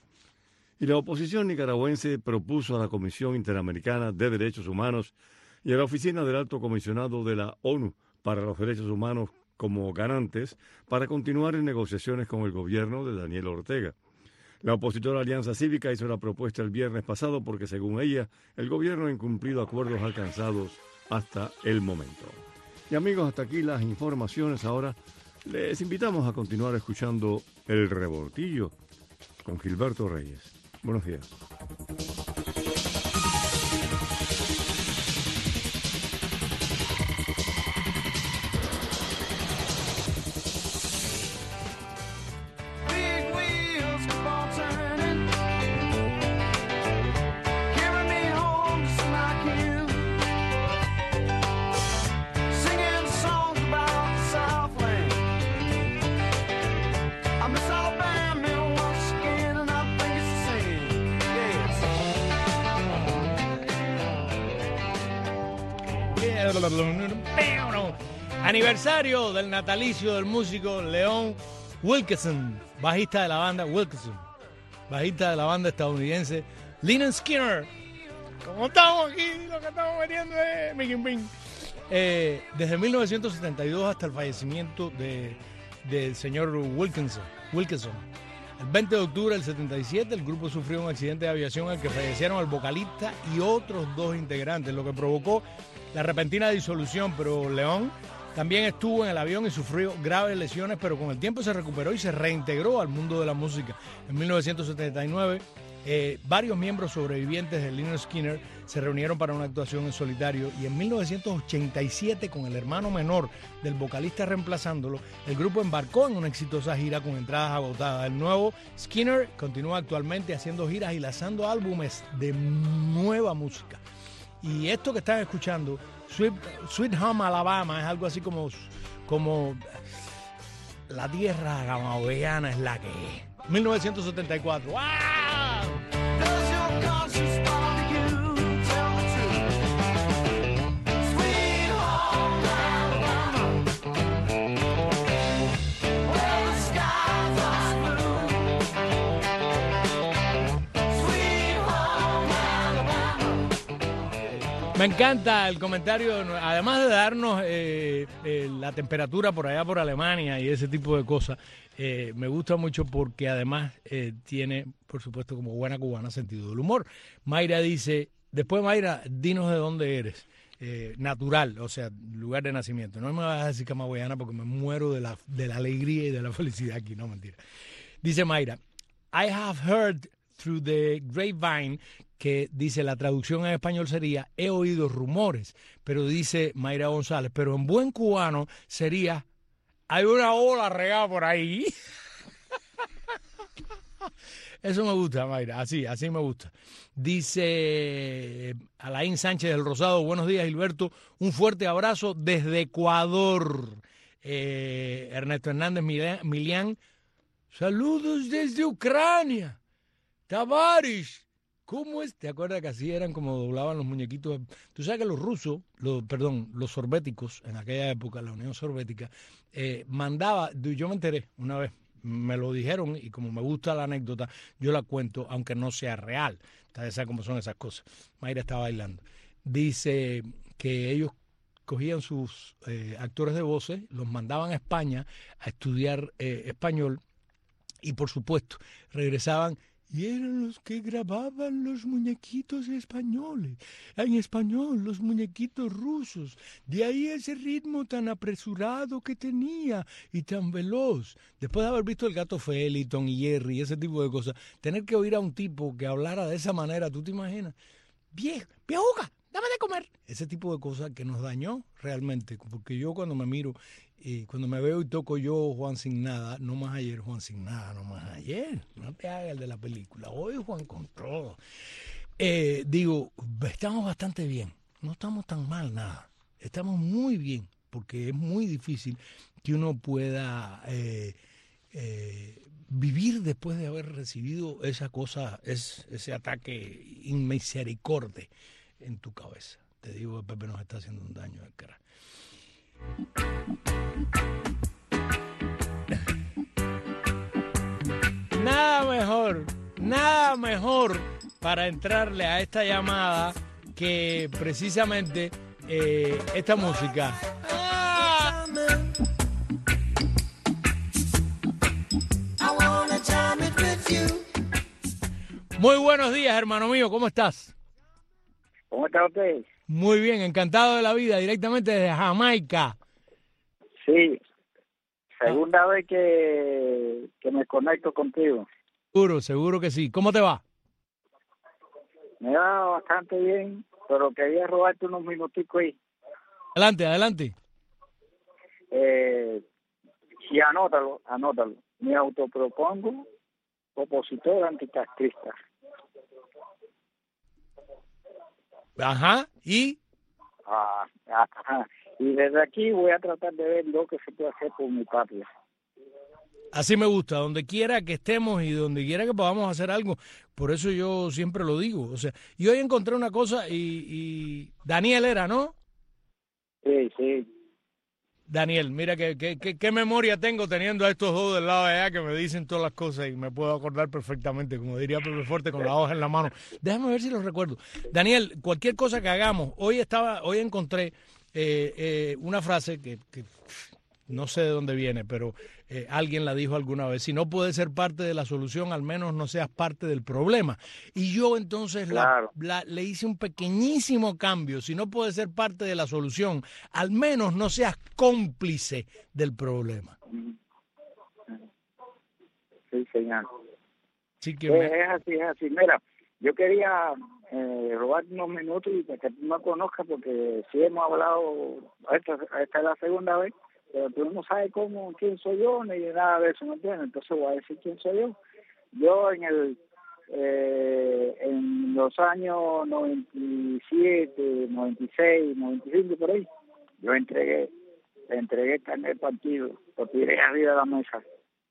Y la oposición nicaragüense propuso a la Comisión Interamericana de Derechos Humanos y a la Oficina del Alto Comisionado de la ONU para los Derechos Humanos como garantes para continuar en negociaciones con el gobierno de Daniel Ortega. La opositora Alianza Cívica hizo la propuesta el viernes pasado porque, según ella, el gobierno ha incumplido acuerdos alcanzados hasta el momento. Y amigos, hasta aquí las informaciones. Ahora les invitamos a continuar escuchando El Revoltillo con Gilberto Reyes. Buenos días. Aniversario del natalicio del músico Leon Wilkeson, bajista de la banda estadounidense Lynyrd Skynyrd. Como estamos aquí, lo que estamos metiendo es Mickey Ping. Desde 1972 hasta el fallecimiento del señor Wilkeson. El 20 de octubre del 77, el grupo sufrió un accidente de aviación en el que fallecieron el vocalista y otros 2 integrantes, lo que provocó la repentina disolución, pero León también estuvo en el avión y sufrió graves lesiones, pero con el tiempo se recuperó y se reintegró al mundo de la música. En 1979, varios miembros sobrevivientes de Lynyrd Skynyrd se reunieron para una actuación en solitario, y en 1987, con el hermano menor del vocalista reemplazándolo, el grupo embarcó en una exitosa gira con entradas agotadas. El nuevo Skynyrd continúa actualmente haciendo giras y lanzando álbumes de nueva música. Y esto que están escuchando, Sweet Home Alabama, es algo así como la tierra hawaiana es la que es. 1974. ¡Wow! Me encanta el comentario, además de darnos la temperatura por allá por Alemania y ese tipo de cosas, me gusta mucho porque además tiene, por supuesto, como buena cubana, sentido del humor. Mayra dice, después Mayra, dinos de dónde eres. Natural, o sea, lugar de nacimiento. No me vas a decir camagüeyana porque me muero de la alegría y de la felicidad aquí, no, mentira. Dice Mayra, I have heard through the grapevine, que dice, la traducción en español sería, he oído rumores, pero dice Mayra González, pero en buen cubano sería, hay una ola regada por ahí. Eso me gusta, Mayra, así me gusta. Dice Alain Sánchez del Rosado, buenos días, Gilberto, un fuerte abrazo desde Ecuador. Ernesto Hernández Milián, saludos desde Ucrania. Tavares, ¿cómo es? ¿Te acuerdas que así eran como doblaban los muñequitos? Tú sabes que los rusos, los soviéticos, en aquella época, la Unión Soviética, mandaba, yo me enteré una vez, me lo dijeron y como me gusta la anécdota, yo la cuento, aunque no sea real. Ustedes saben cómo son esas cosas. Mayra está bailando. Dice que ellos cogían sus actores de voces, los mandaban a España a estudiar español y, por supuesto, regresaban y eran los que grababan los muñequitos españoles. En español, los muñequitos rusos. De ahí ese ritmo tan apresurado que tenía y tan veloz. Después de haber visto El Gato Félix, Tom y Jerry y ese tipo de cosas, tener que oír a un tipo que hablara de esa manera, ¿tú te imaginas? Viejuca, dame de comer. Ese tipo de cosas que nos dañó realmente. Porque yo cuando me miro y cuando me veo y toco yo, Juan Sin Nada, no más ayer, Juan Sin Nada, no más ayer, no te hagas el de la película, hoy Juan con todo. Digo, estamos bastante bien, no estamos tan mal nada, estamos muy bien, porque es muy difícil que uno pueda vivir después de haber recibido esa cosa, ese ataque inmisericordia en tu cabeza. Te digo que Pepe nos está haciendo un daño al carajo. Nada mejor para entrarle a esta llamada que precisamente esta música. Muy buenos días, hermano mío, ¿cómo estás? ¿Cómo está usted? Muy bien, encantado de la vida, directamente desde Jamaica. Sí, segunda vez que me conecto contigo. Seguro que sí. ¿Cómo te va? Me va bastante bien, pero quería robarte unos minuticos ahí. Adelante. Sí, anótalo. Me autopropongo opositor anticastrista. Ajá, ¿y? Ajá. Y desde aquí voy a tratar de ver lo que se puede hacer por mi patria. Así me gusta, donde quiera que estemos y donde quiera que podamos hacer algo. Por eso yo siempre lo digo. O sea, y hoy encontré una cosa y Daniel era, ¿no? Sí. Daniel, mira qué memoria tengo teniendo a estos dos del lado de allá que me dicen todas las cosas y me puedo acordar perfectamente, como diría Pepe Forte, con la hoja en la mano. Déjame ver si los recuerdo. Daniel, cualquier cosa que hagamos, hoy encontré una frase que no sé de dónde viene, pero alguien la dijo alguna vez: si no puedes ser parte de la solución, al menos no seas parte del problema. Y yo entonces le hice un pequeñísimo cambio: si no puedes ser parte de la solución, al menos no seas cómplice del problema. Sí, señor. Sí, que es así. Mira, yo quería robar unos minutos y que tú me conozcas, porque sí hemos hablado, esta es la segunda vez, pero tú no sabes quién soy yo ni nada de eso, ¿me entiendes? Entonces voy a decir quién soy yo. Yo en los años 97, 96, 95 por ahí, yo entregué el carnet del partido, lo tiré arriba de la mesa.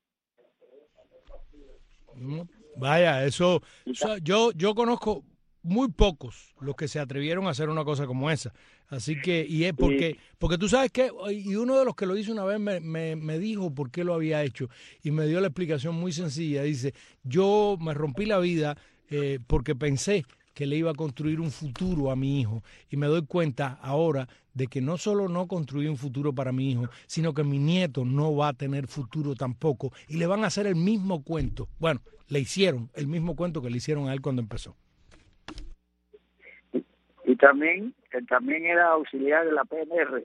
Vaya, eso yo conozco muy pocos los que se atrevieron a hacer una cosa como esa. Así que, y es porque tú sabes que, y uno de los que lo hizo una vez me dijo por qué lo había hecho y me dio la explicación muy sencilla. Dice: yo me rompí la vida porque pensé que le iba a construir un futuro a mi hijo, y me doy cuenta ahora de que no solo no construí un futuro para mi hijo, sino que mi nieto no va a tener futuro tampoco, y le van a hacer el mismo cuento. Bueno, le hicieron el mismo cuento que le hicieron a él cuando empezó. Y también era auxiliar de la PNR.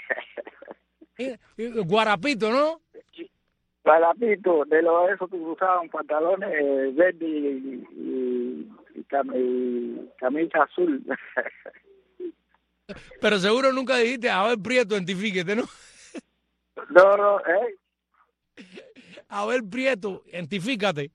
Guarapito, ¿no? Guarapito, de esos que usaban pantalones verdes y camisa azul. Pero seguro nunca dijiste: Abel Prieto, identifíquete, ¿no? No, Abel Prieto, identifícate.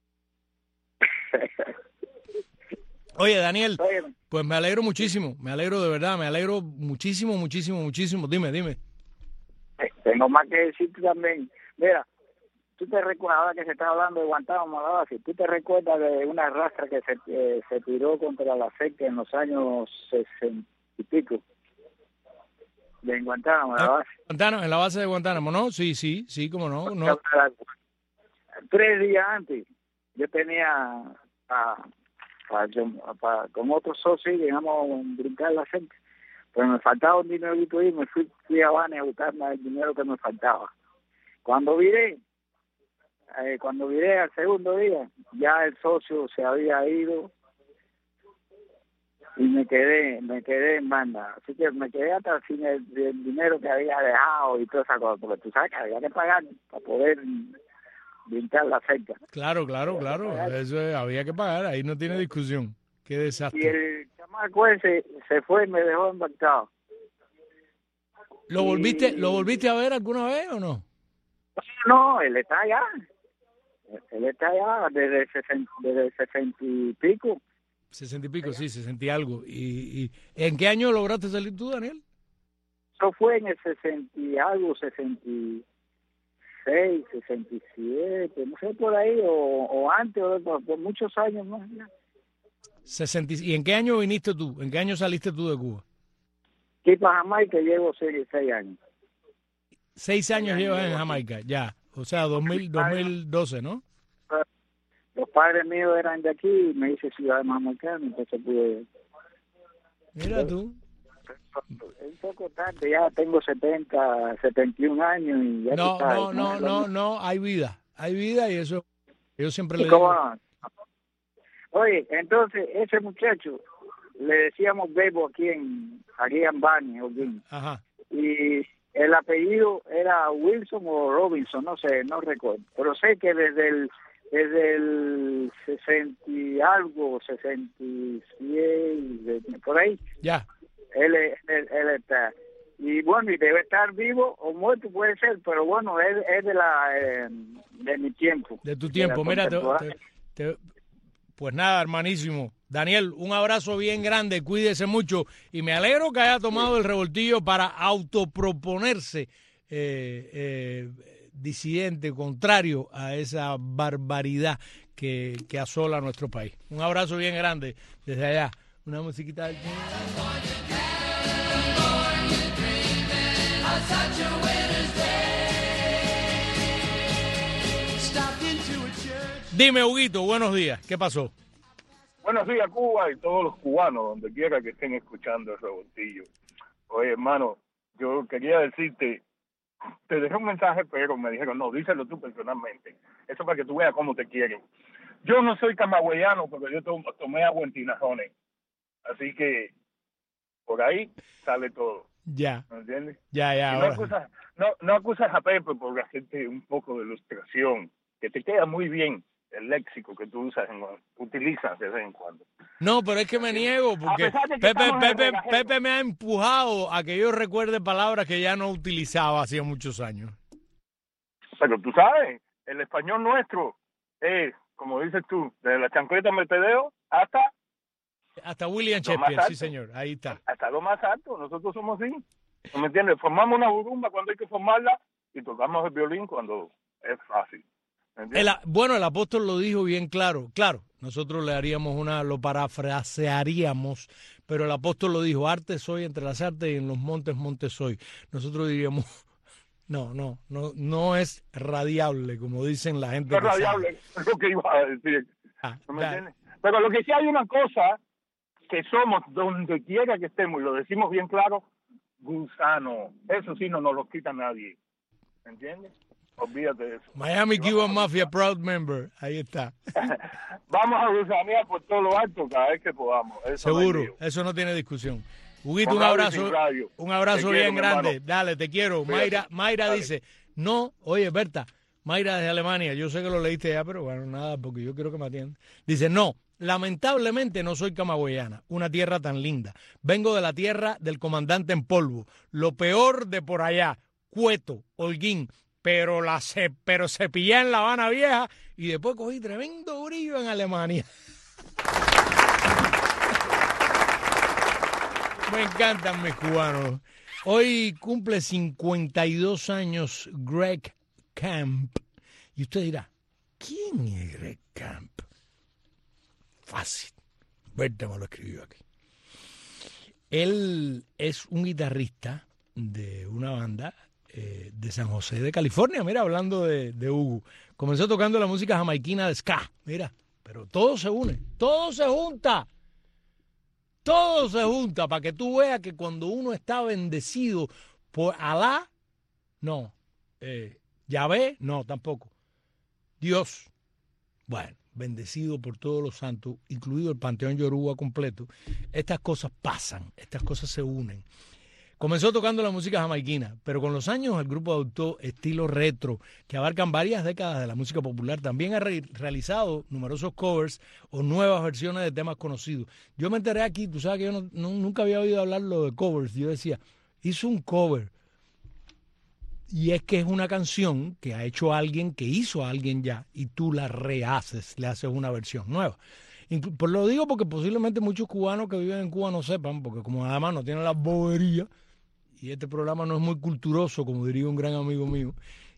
Oye, Daniel, pues me alegro muchísimo, me alegro de verdad, me alegro muchísimo. Dime. Tengo más que decirte también. Mira, tú te recuerdas que se está hablando de Guantánamo, tú te recuerdas de una rastra que se tiró contra la secta en los años 60 y pico, de Guantánamo, la base. En la base de Guantánamo, ¿no? Sí, cómo no. 3 días antes, yo tenía con otros socios, llegamos a brincar la gente, pero me faltaba un dinerito y me fui a Habana a buscar el dinero que me faltaba. Cuando viré al segundo día, ya el socio se había ido y me quedé en banda. Así que me quedé hasta sin el dinero que había dejado y toda esa cosa, porque tú sabes que había que pagar para poder brincar la cerca. Claro. Eso había que pagar, ahí no tiene discusión. Qué desastre. Y el chamaco ese se fue y me dejó embarcado. ¿Lo volviste a ver alguna vez o no? No, él está allá. Desde 60 y pico. 60 y pico, sí, 60 y algo. ¿Y en qué año lograste salir tú, Daniel? Eso fue en el 60 y algo, 66, 67, no sé, por ahí, o antes, por muchos años más. 60, ¿y en qué año viniste tú? ¿En qué año saliste tú de Cuba? Aquí para Jamaica llevo 6 años. 6 años llevas en Jamaica, ya. O sea, 2012, ¿no? Los padres míos eran de aquí y me hice ciudadano jamaicano, entonces pude... Mira tú. Es un poco tarde, ya tengo 71 años y ya No, hay vida y eso yo siempre le digo. No? Oye, entonces ese muchacho le decíamos Bebo aquí en Bani, ajá, y el apellido era Wilson o Robinson, no sé, no recuerdo, pero sé que desde el 60 y algo, 66, por ahí, ya. Él está. Y bueno, y debe estar vivo o muerto, puede ser, pero bueno, es de mi tiempo. De tu tiempo, mira, pues nada, hermanísimo. Daniel, un abrazo bien grande, cuídese mucho, y me alegro que haya tomado el revoltillo para autoproponerse disidente, contrario a esa barbaridad que asola a nuestro país. Un abrazo bien grande desde allá. Una musiquita del... Dime, Huguito, buenos días. ¿Qué pasó? Buenos días, Cuba, y todos los cubanos, donde quiera que estén escuchando el revoltillo. Oye, hermano, yo quería decirte, te dejé un mensaje, pero me dijeron, no, díselo tú personalmente. Eso para que tú veas cómo te quieren. Yo no soy camagüeyano, porque yo tomé agua en tinajones. Así que, por ahí sale todo. Ya. ¿Me entiendes? Ya. Y no acusas a Pepe por hacerte un poco de ilustración, que te queda muy bien el léxico que tú utilizas de vez en cuando. No, pero es que me niego, porque Pepe me ha empujado a que yo recuerde palabras que ya no utilizaba hacía muchos años. Pero tú sabes, el español nuestro es, como dices tú, desde la chancleta Mercedeo hasta William Shakespeare, sí señor, ahí está. Hasta lo más alto, nosotros somos así. ¿No me entiendes? Formamos una burumba cuando hay que formarla y tocamos el violín cuando es fácil. El apóstol lo dijo bien claro. Claro, nosotros le haríamos lo parafrasearíamos, pero el apóstol lo dijo, arte soy entre las artes y en los montes soy. Nosotros diríamos, no es radiable, como dicen la gente. No es radiable, es lo que iba a decir. ¿No me entiendes? Pero lo que sí hay una cosa, que somos, donde quiera que estemos, y lo decimos bien claro, gusano. Eso sí no nos lo quita nadie. ¿Me entiendes? Olvídate de eso. Miami Cuban Mafia Proud Member. Ahí está. Vamos a gusanear por todo lo alto cada vez que podamos. Seguro, eso no tiene discusión. Huguito, un abrazo bien grande. Hermano. Dale, te quiero. Mayra dice, no, oye, Berta, Mayra desde Alemania, yo sé que lo leíste ya, pero bueno, nada, porque yo quiero que me atiendan. Dice, no, lamentablemente no soy camagüeyana, una tierra tan linda. Vengo de la tierra del comandante en polvo. Lo peor de por allá, Cueto, Holguín, pero cepillé en La Habana Vieja y después cogí tremendo brillo en Alemania. Me encantan mis cubanos. Hoy cumple 52 años Greg Camp. Y usted dirá, ¿quién es Greg Camp? Fácil. Berta me lo escribió aquí. Él es un guitarrista de una banda de San José de California. Mira, hablando de Hugo. Comenzó tocando la música jamaiquina de ska. Mira, pero todo se une, todo se junta. Todo se junta para que tú veas que cuando uno está bendecido por Alá, no, Yahvé, no, tampoco. Dios, bueno, bendecido por todos los santos, incluido el Panteón Yoruba completo. Estas cosas pasan, estas cosas se unen. Comenzó tocando la música jamaiquina, pero con los años el grupo adoptó estilos retro que abarcan varias décadas de la música popular. También ha realizado numerosos covers o nuevas versiones de temas conocidos. Yo me enteré aquí, tú sabes que yo nunca había oído hablarlo de covers. Yo decía, hizo un cover. Y es que es una canción que ha hecho alguien, que hizo a alguien ya, y tú la rehaces, le haces una versión nueva. Pues lo digo porque posiblemente muchos cubanos que viven en Cuba no sepan, porque como además no tienen la bobería, y este programa no es muy culturoso, como diría un gran amigo mío,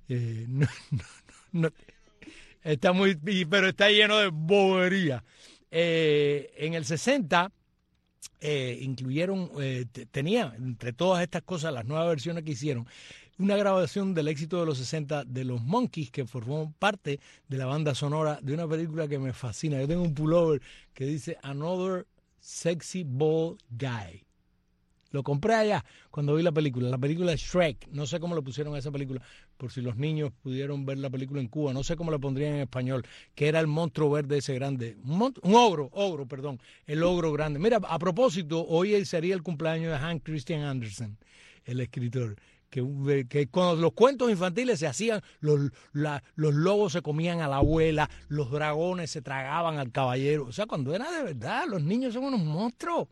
está pero está lleno de bobería. En el 60 incluyeron, tenía entre todas estas cosas, las nuevas versiones que hicieron, una grabación del éxito de los 60 de los Monkees, que formó parte de la banda sonora de una película que me fascina. Yo tengo un pullover que dice Another Sexy Bald Guy. Lo compré allá cuando vi la película es Shrek. No sé cómo le pusieron a esa película, por si los niños pudieron ver la película en Cuba. No sé cómo le pondrían en español, que era el monstruo verde ese grande. Un ogro, el ogro grande. Mira, a propósito, hoy sería el cumpleaños de Hans Christian Andersen, el escritor. Que con los cuentos infantiles se hacían, los lobos se comían a la abuela, los dragones se tragaban al caballero. O sea, cuando era de verdad, los niños son unos monstruos.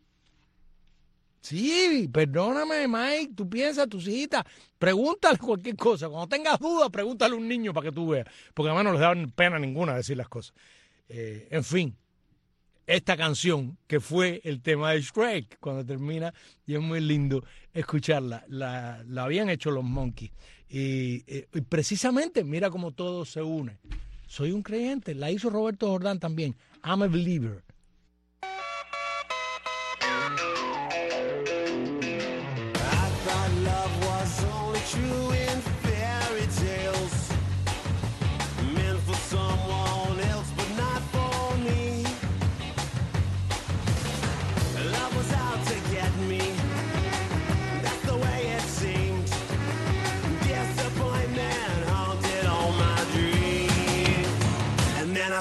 Sí, perdóname, Mike, tú piensas, tus hijitas, pregúntale cualquier cosa. Cuando tengas dudas, pregúntale a un niño para que tú veas. Porque además no les da pena ninguna decir las cosas. En fin, esta canción, que fue el tema de Shrek, cuando termina, y es muy lindo escucharla, la habían hecho los Monkees. Y precisamente, mira cómo todo se une. Soy un creyente, la hizo Roberto Jordán también. I'm a believer. I thought love was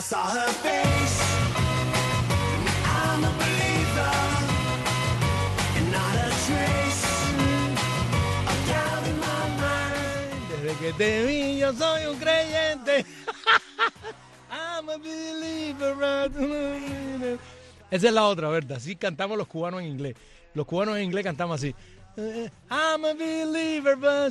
saw her face. I'm a believer, and not a trace of doubt in my mind. Desde que te vi yo soy un creyente. I'm a believer. Esa es la otra, ¿verdad? Así cantamos los cubanos en inglés. Los cubanos en inglés cantamos así. I'm a believer, but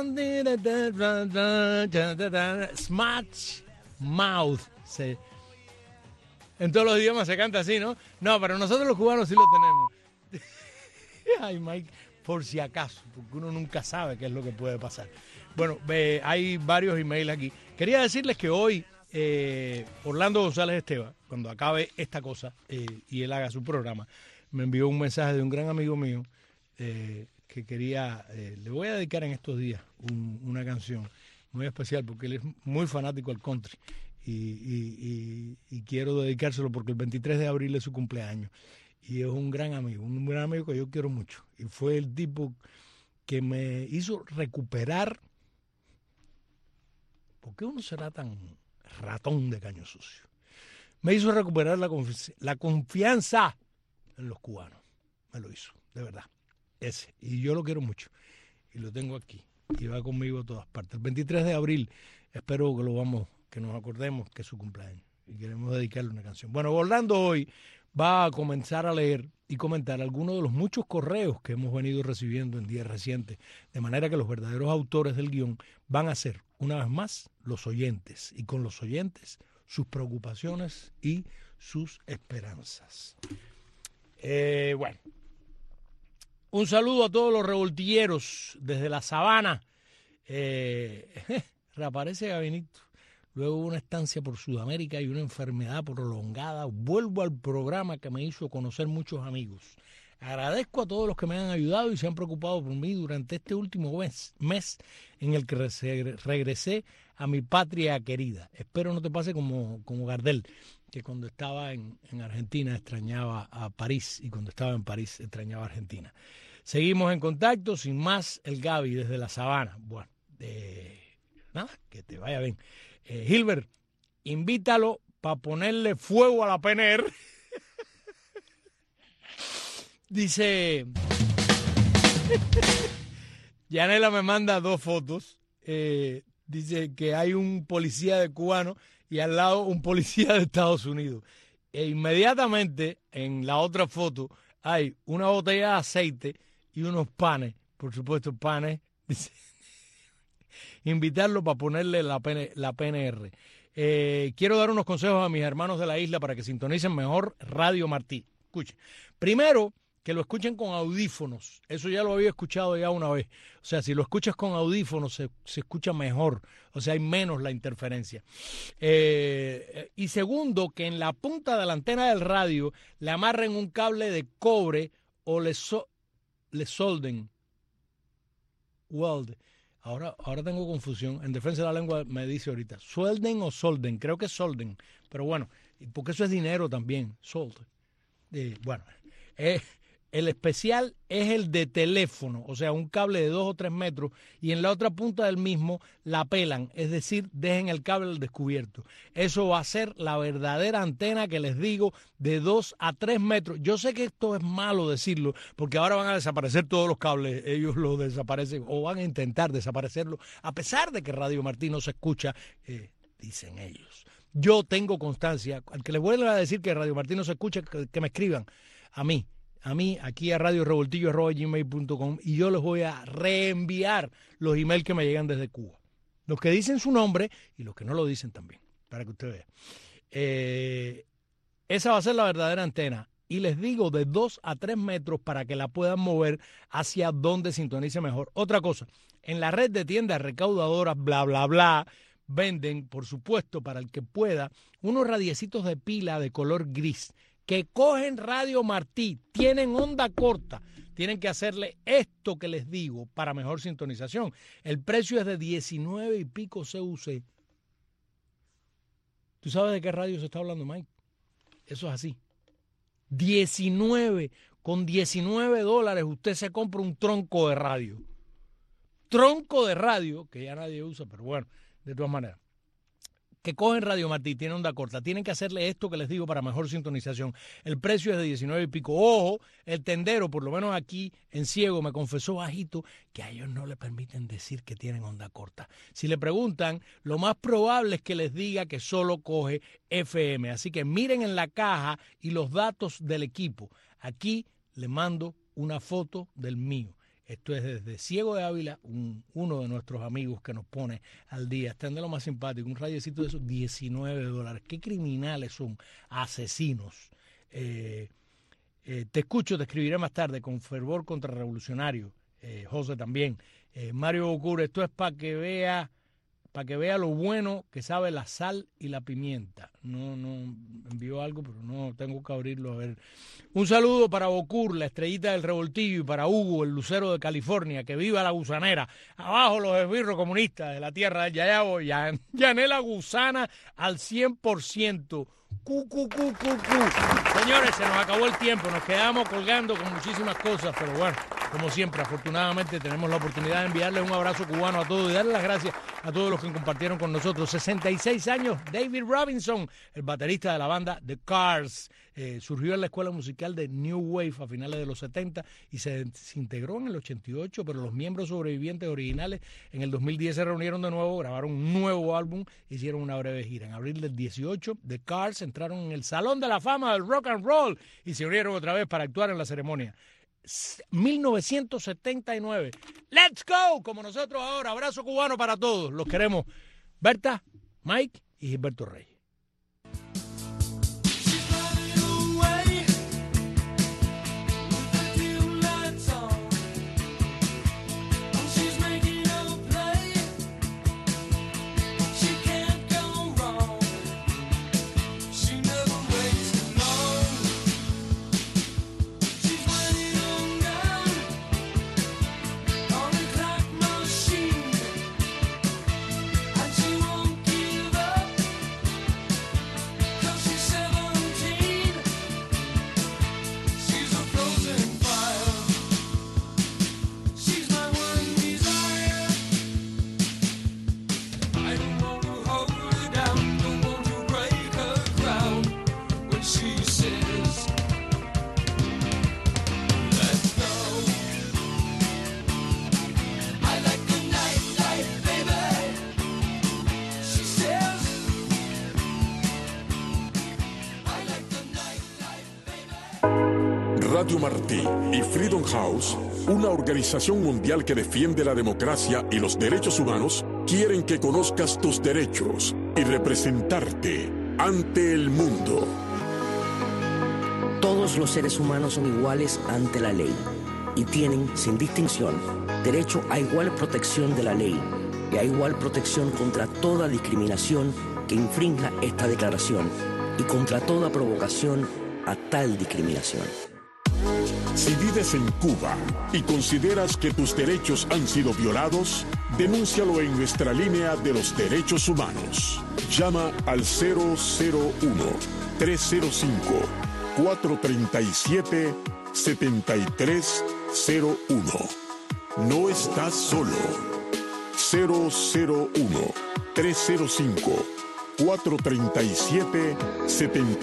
smash mouth. Sí. En todos los idiomas se canta así, ¿no? No, pero nosotros los cubanos sí lo tenemos. Ay, Mike, por si acaso, porque uno nunca sabe qué es lo que puede pasar. Bueno, hay varios emails aquí. Quería decirles que hoy Orlando González Esteban, cuando acabe esta cosa y él haga su programa, me envió un mensaje de un gran amigo mío que quería, le voy a dedicar en estos días una canción muy especial porque él es muy fanático al country y quiero dedicárselo porque el 23 de abril es su cumpleaños y es un gran amigo que yo quiero mucho y fue el tipo que me hizo recuperar. ¿Por qué uno será tan ratón de caño sucio? Me hizo recuperar la confianza en los cubanos. Me lo hizo, de verdad. Ese. Y yo lo quiero mucho. Y lo tengo aquí. Y va conmigo a todas partes. El 23 de abril espero que nos acordemos que es su cumpleaños. Y queremos dedicarle una canción. Bueno, Orlando hoy va a comenzar a leer y comentar algunos de los muchos correos que hemos venido recibiendo en días recientes. De manera que los verdaderos autores del guión van a ser, una vez más, los oyentes. Y con los oyentes, sus preocupaciones y sus esperanzas. Bueno. Un saludo a todos los revoltilleros desde la sabana. Reaparece Gabinito. Luego una estancia por Sudamérica y una enfermedad prolongada. Vuelvo al programa que me hizo conocer muchos amigos. Agradezco a todos los que me han ayudado y se han preocupado por mí durante este último mes en el que regresé a mi patria querida. Espero no te pase como Gardel, que cuando estaba en Argentina extrañaba a París y cuando estaba en París extrañaba a Argentina. Seguimos en contacto, sin más, el Gaby desde la sabana. Bueno, nada, que te vaya bien. Gilbert, invítalo para ponerle fuego a la PNR. Dice, Yanela me manda 2 fotos. Dice que hay un policía de cubano y al lado un policía de Estados Unidos. E inmediatamente en la otra foto hay una botella de aceite y unos panes, por supuesto panes. Dice, invitarlo para ponerle la PNR. Quiero dar unos consejos a mis hermanos de la isla para que sintonicen mejor Radio Martí. Escuchen. Primero, que lo escuchen con audífonos. Eso ya lo había escuchado ya una vez. O sea, si lo escuchas con audífonos se escucha mejor. O sea, hay menos la interferencia. Y segundo, que en la punta de la antena del radio le amarren un cable de cobre o le solden. Weld. Ahora tengo confusión. En defensa de la lengua me dice ahorita. ¿Suelden o solden? Creo que es solden. Pero bueno, porque eso es dinero también. Sold. Bueno, el especial es el de teléfono, o sea, un cable de 2 o 3 metros y en la otra punta del mismo la pelan, es decir, dejen el cable al descubierto. Eso va a ser la verdadera antena que les digo de 2 a 3 metros. Yo sé que esto es malo decirlo porque ahora van a desaparecer todos los cables, ellos lo desaparecen o van a intentar desaparecerlo, a pesar de que Radio Martí no se escucha, dicen ellos. Yo tengo constancia, al que les vuelva a decir que Radio Martí no se escucha, que me escriban a mí, aquí a radiorevoltillo@gmail.com y yo les voy a reenviar los emails que me llegan desde Cuba. Los que dicen su nombre y los que no lo dicen también, para que usted vea. Esa va a ser la verdadera antena. Y les digo de 2 a 3 metros para que la puedan mover hacia donde sintonice mejor. Otra cosa, en la red de tiendas recaudadoras, bla, bla, bla, venden, por supuesto, para el que pueda, unos radiecitos de pila de color gris que cogen Radio Martí, tienen onda corta, tienen que hacerle esto que les digo para mejor sintonización. El precio es de 19 y pico CUC. ¿Tú sabes de qué radio se está hablando, Mike? Eso es así. 19, con $19 usted se compra un tronco de radio. Tronco de radio, que ya nadie usa, pero bueno, de todas maneras. que cogen Radio Martí, tienen onda corta, tienen que hacerle esto que les digo para mejor sintonización. El precio es de 19 y pico. Ojo, el tendero, por lo menos aquí en Ciego, me confesó bajito que a ellos no le permiten decir que tienen onda corta. Si le preguntan, lo más probable es que les diga que solo coge FM. Así que miren en la caja y los datos del equipo. Aquí le mando una foto del mío. Esto es desde Ciego de Ávila, uno de nuestros amigos que nos pone al día. Están de lo más simpático, un rayecito de esos $19. Qué criminales son, asesinos. Te escucho, te escribiré más tarde con fervor contrarrevolucionario. José también. Mario Ocure, esto es para que vea lo bueno que sabe la sal y la pimienta. No envió algo, pero no tengo que abrirlo a ver. Un saludo para Bocur, la estrellita del revoltillo, y para Hugo, el lucero de California. Que viva la gusanera. Abajo los esbirros comunistas de la tierra del Yayabo. Yanela Gusana al 100%. Señores, se nos acabó el tiempo. Nos quedamos colgando con muchísimas cosas, pero bueno, como siempre, afortunadamente tenemos la oportunidad de enviarles un abrazo cubano a todos y darles las gracias a todos los que compartieron con nosotros. 66 años, David Robinson, el baterista de la banda The Cars. Surgió en la escuela musical de New Wave a finales de los 70 y se integró en el 88, pero los miembros sobrevivientes originales en el 2010 se reunieron de nuevo, grabaron un nuevo álbum, hicieron una breve gira. En abril del 18, The Cars entraron en el Salón de la Fama del Rock and Roll y se unieron otra vez para actuar en la ceremonia. 1979. ¡Let's go! Como nosotros ahora. Abrazo cubano para todos. Los queremos. Berta, Mike y Gilberto Reyes. Radio Martí y Freedom House, una organización mundial que defiende la democracia y los derechos humanos, quieren que conozcas tus derechos y representarte ante el mundo. Todos los seres humanos son iguales ante la ley y tienen, sin distinción, derecho a igual protección de la ley y a igual protección contra toda discriminación que infrinja esta declaración y contra toda provocación a tal discriminación. Si vives en Cuba y consideras que tus derechos han sido violados, denúncialo en nuestra línea de los derechos humanos. Llama al 001-305-437-7301. No estás solo. 001-305-437-7301.